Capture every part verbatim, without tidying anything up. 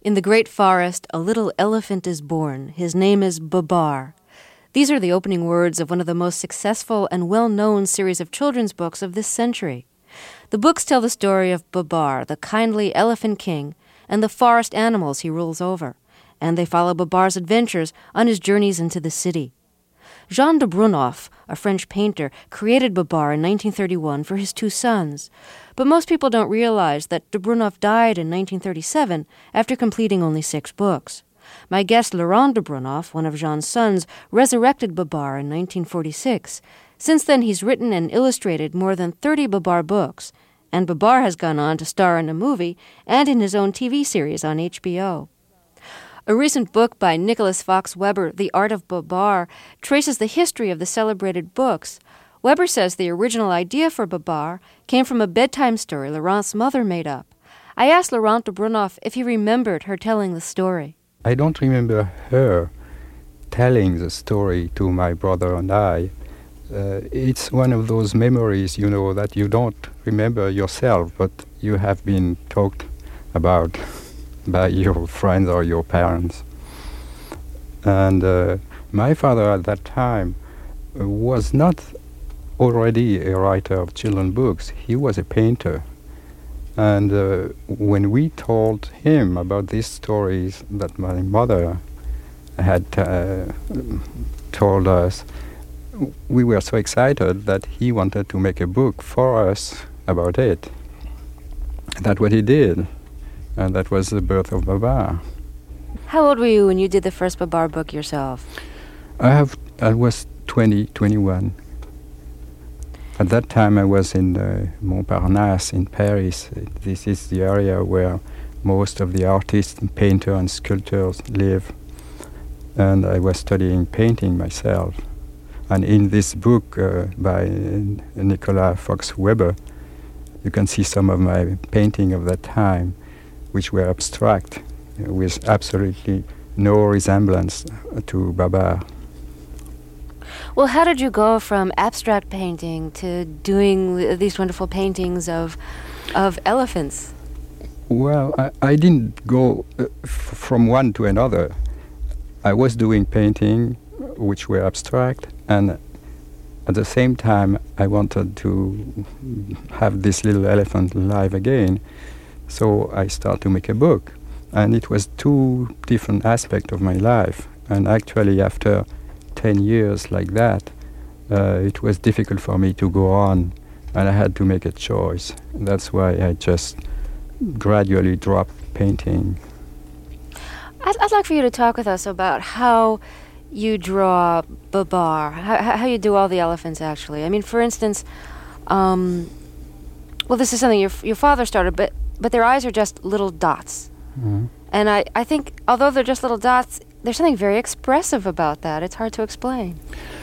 In the great forest, a little elephant is born. His name is Babar. These are the opening words of one of the most successful and well-known series of children's books of this century. The books tell the story of Babar, the kindly elephant king, and the forest animals he rules over, and they follow Babar's adventures on his journeys into the city. Jean de Brunoff, a French painter, created Babar in nineteen thirty-one for his two sons. But most people don't realize that de Brunoff died in nineteen thirty-seven after completing only six books. My guest Laurent de Brunoff, one of Jean's sons, resurrected Babar in nineteen forty-six. Since then, he's written and illustrated more than thirty Babar books, and Babar has gone on to star in a movie and in his own T V series on H B O. A recent book by Nicholas Fox Weber, The Art of Babar, traces the history of the celebrated books. Weber says the original idea for Babar came from a bedtime story Laurent's mother made up. I asked Laurent de Brunoff if he remembered her telling the story. I don't remember her telling the story to my brother and I. Uh, it's one of those memories, you know, that you don't remember yourself, but you have been talked about by your friends or your parents. And uh, my father at that time uh, was not already a writer of children's books. He was a painter. And uh, when we told him about these stories that my mother had uh, told us, we were so excited that he wanted to make a book for us about it. That's what he did, and that was the birth of Babar. How old were you when you did the first Babar book yourself? I have. I was twenty, twenty-one. At that time, I was in uh, Montparnasse in Paris. This is the area where most of the artists, and painters, and sculptors live. And I was studying painting myself. And in this book uh, by uh, Nicholas Fox Weber, you can see some of my painting of that time, which were abstract, uh, with absolutely no resemblance to Babar. Well, how did you go from abstract painting to doing th- these wonderful paintings of of elephants? Well, I, I didn't go uh, f- from one to another. I was doing painting, which were abstract, and at the same time I wanted to have this little elephant alive again. So I started to make a book, and it was two different aspects of my life. And actually after ten years like that, uh, it was difficult for me to go on, and I had to make a choice. That's why I just gradually dropped painting. I'd, I'd like for you to talk with us about how you draw Babar, how, how you do all the elephants, actually. I mean, for instance, um, well, this is something your your father started, but but their eyes are just little dots. Mm-hmm. And I, I think, although they're just little dots, there's something very expressive about that. It's hard to explain.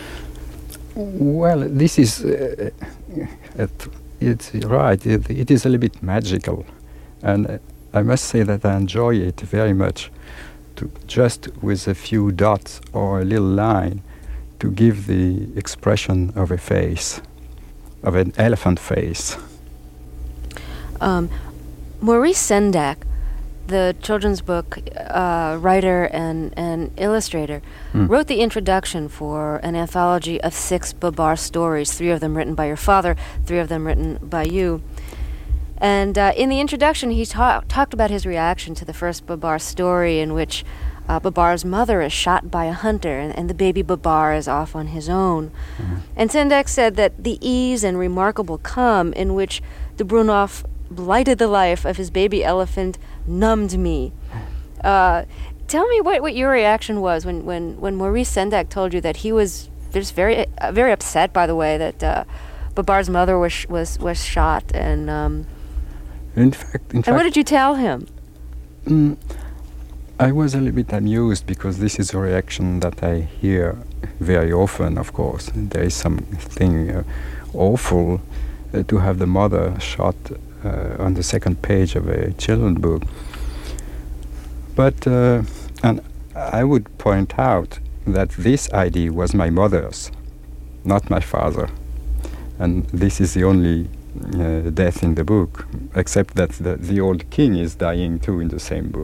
Well, this is, uh, it, it's right, it, it is a little bit magical. And uh, I must say that I enjoy it very much, to just with a few dots or a little line to give the expression of a face, of an elephant face. Um, Maurice Sendak, the children's book uh, writer and, and illustrator, mm. wrote the introduction for an anthology of six Babar stories, three of them written by your father, three of them written by you. And uh, in the introduction, he ta- talked about his reaction to the first Babar story, in which uh, Babar's mother is shot by a hunter, and, and the baby Babar is off on his own. Mm-hmm. And Sendak said that the ease and remarkable calm in which de Brunoff blighted the life of his baby elephant numbed me. Uh, tell me what, what your reaction was when, when, when Maurice Sendak told you that he was just very uh, very upset, by the way, that uh, Babar's mother was sh- was was shot. And um, in fact, in and fact, what did you tell him? Mm, I was a little bit amused because this is a reaction that I hear very often. Of course, there is something uh, awful uh, to have the mother shot Uh, on the second page of a children's book. But, uh, and I would point out that this idea was my mother's, not my father. And this is the only uh, death in the book, except that the, the old king is dying too in the same book.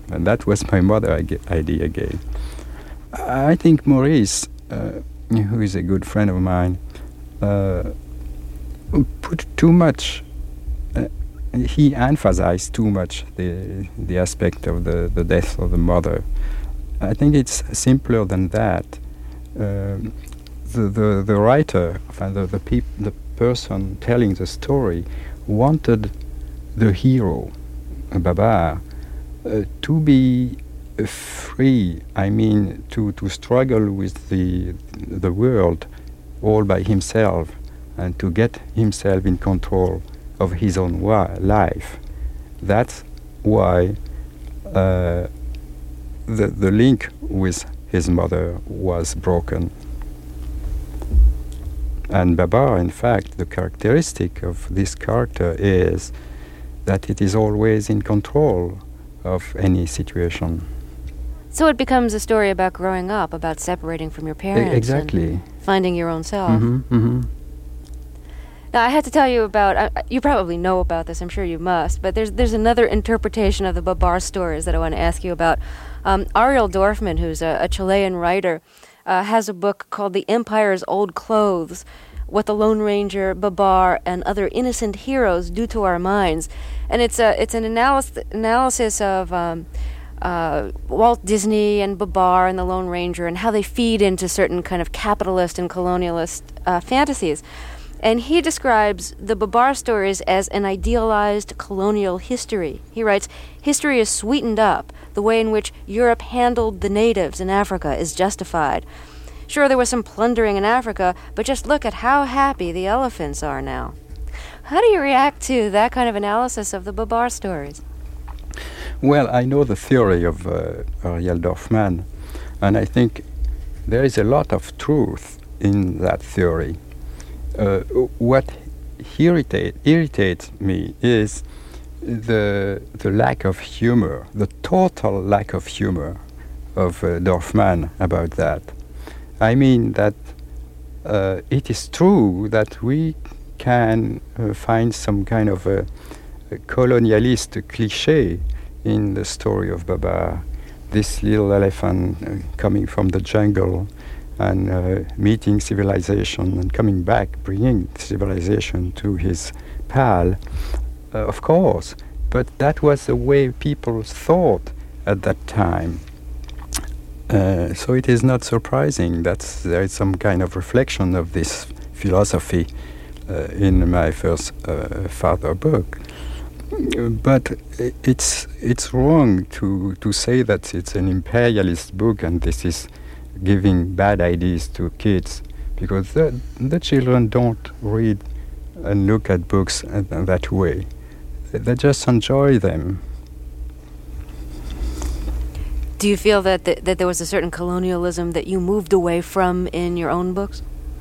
And that was my mother idea again. I think Maurice, uh, who is a good friend of mine, uh, put too much, uh, he emphasized too much the the aspect of the, the death of the mother. I think it's simpler than that. Um, the, the the writer, the the, peop- the person telling the story, wanted the hero, Babar, uh, to be uh, free. I mean, to, to struggle with the the world all by himself, and to get himself in control of his own wa- life. That's why uh, the the link with his mother was broken. And Babar, in fact, the characteristic of this character is that it is always in control of any situation. So it becomes a story about growing up, about separating from your parents. E- exactly. And finding your own self. Mm-hmm, mm-hmm. Now, I had to tell you about, uh, you probably know about this, I'm sure you must, but there's there's another interpretation of the Babar stories that I want to ask you about. Um, Ariel Dorfman, who's a, a Chilean writer, uh, has a book called The Empire's Old Clothes, What the Lone Ranger, Babar, and Other Innocent Heroes Do to Our Minds. And it's a it's an analysis, analysis of um, uh, Walt Disney and Babar and the Lone Ranger and how they feed into certain kind of capitalist and colonialist uh, fantasies. And he describes the Babar stories as an idealized colonial history. He writes, history is sweetened up. The way in which Europe handled the natives in Africa is justified. Sure, there was some plundering in Africa, but just look at how happy the elephants are now. How do you react to that kind of analysis of the Babar stories? Well, I know the theory of uh, Ariel Dorfman, and I think there is a lot of truth in that theory. Uh, what irritate, irritates me is the the lack of humor, the total lack of humor of uh, Dorfman about that. I mean that uh, it is true that we can uh, find some kind of a, a colonialist cliché in the story of Babar, this little elephant uh, coming from the jungle and uh, meeting civilization and coming back, bringing civilization to his pal, uh, of course. But that was the way people thought at that time. Uh, so it is not surprising that there is some kind of reflection of this philosophy uh, in my first uh, father book. But it's it's wrong to, to say that it's an imperialist book and this is giving bad ideas to kids, because the, the children don't read and look at books uh, that way. They just enjoy them. Do you feel that th- that there was a certain colonialism that you moved away from in your own books?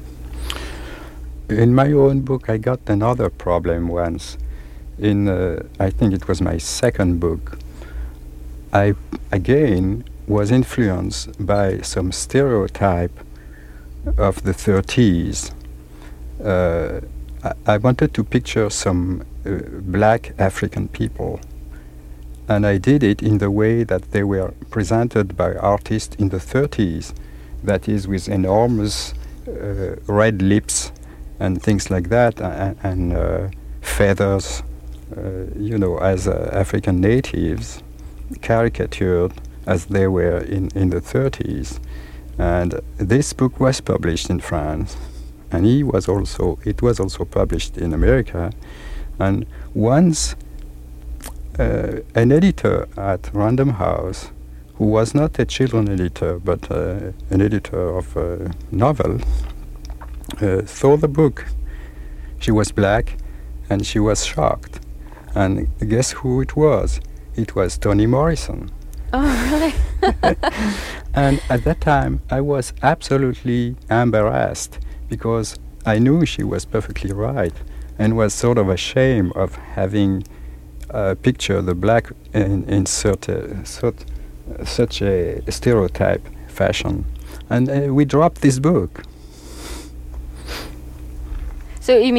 In my own book, I got another problem once. In, uh, I think it was my second book, I, again, was influenced by some stereotype of the thirties. Uh, I, I wanted to picture some uh, black African people, and I did it in the way that they were presented by artists in the thirties, that is with enormous uh, red lips and things like that, and, and uh, feathers, uh, you know, as uh, African natives, caricatured as they were in, in the thirties. And this book was published in France, and he was also it was also published in America. And once uh, an editor at Random House, who was not a children editor but uh, an editor of a novel, uh, saw the book. She was black, and she was shocked. And guess who it was? It was Toni Morrison. Oh, really? And at that time, I was absolutely embarrassed because I knew she was perfectly right and was sort of ashamed of having uh, pictured the black in, in such, a, such, such a stereotype fashion. And uh, we dropped this book. So you mean the book's not in print anymore? The book was not printed uh, anymore.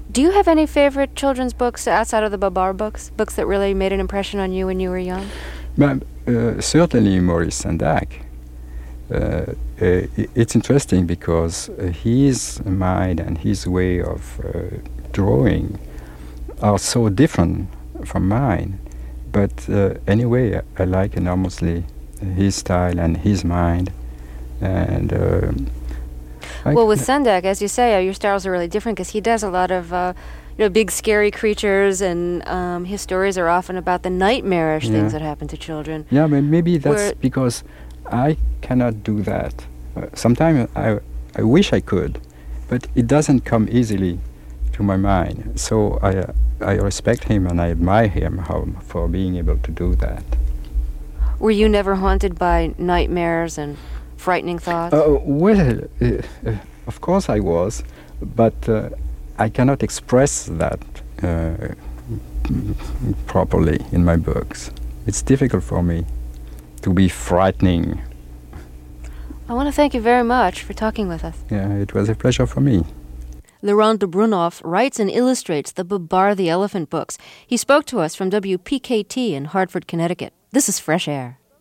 Do you have any favorite children's books outside of the Babar books? Books that really made an impression on you when you were young? But, uh, certainly Maurice Sendak. Uh, uh, it's interesting because uh, his mind and his way of uh, drawing are so different from mine. But uh, anyway, I, I like enormously his style and his mind. And uh, well, with Sendak, as you say, uh, your styles are really different because he does a lot of uh, you know, big scary creatures, and um, his stories are often about the nightmarish yeah. things that happen to children. Yeah, but maybe that's Where because I cannot do that. Uh, sometimes I, I wish I could, but it doesn't come easily to my mind. So I, uh, I respect him and I admire him how, for being able to do that. Were you never haunted by nightmares and frightening thoughts? Uh, well, uh, uh, of course I was, but uh, I cannot express that uh, properly in my books. It's difficult for me to be frightening. I want to thank you very much for talking with us. Yeah, it was a pleasure for me. Laurent de Brunoff writes and illustrates the Babar the Elephant books. He spoke to us from W P K T in Hartford, Connecticut. This is Fresh Air.